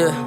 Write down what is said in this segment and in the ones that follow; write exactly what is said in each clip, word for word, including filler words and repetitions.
Yeah.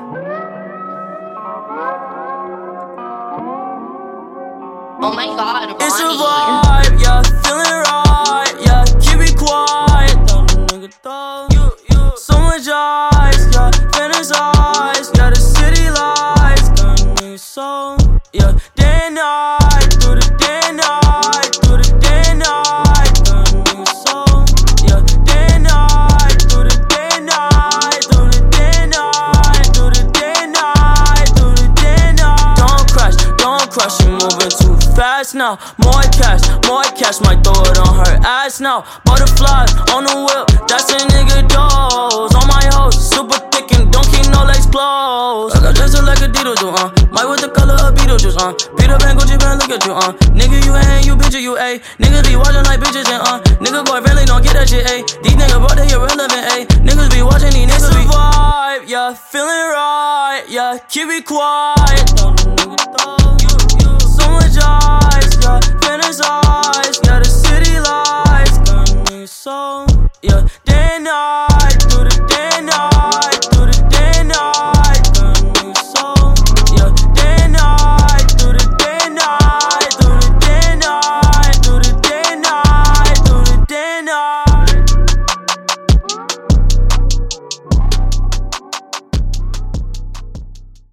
Oh my god, Ronnie. It's a vibe, yeah, feeling right, yeah, keep it quiet, don't nigga thought you, you. So much ice, yeah, fantasize, yeah, the city lights, got me so, yeah, day and night, through the day and night, through the day and night, got me so, yeah, day and night, through the day and night, through the day and night, through the day and night, through the day and night. Don't crash, don't crash, you moving too fast now. More cash, more cash, might throw it on her ass now. Butterflies on the whip, that's a nigga dose. On my hoes, super thick and don't keep no legs closed. I got dressed like a Dito do, uh. Might with the color of Beetlejuice, uh. Peter Pan, Gucci Pan, look at you, uh. Nigga, you ain't, you bitch, you a. Niggas be watching like bitches and, uh. Nigga, boy, really don't get that shit, a. These niggas brought they irrelevant, a. Niggas be watching, these niggas be vibe, yeah, feeling right, yeah, keep it quiet. Don't nigga thought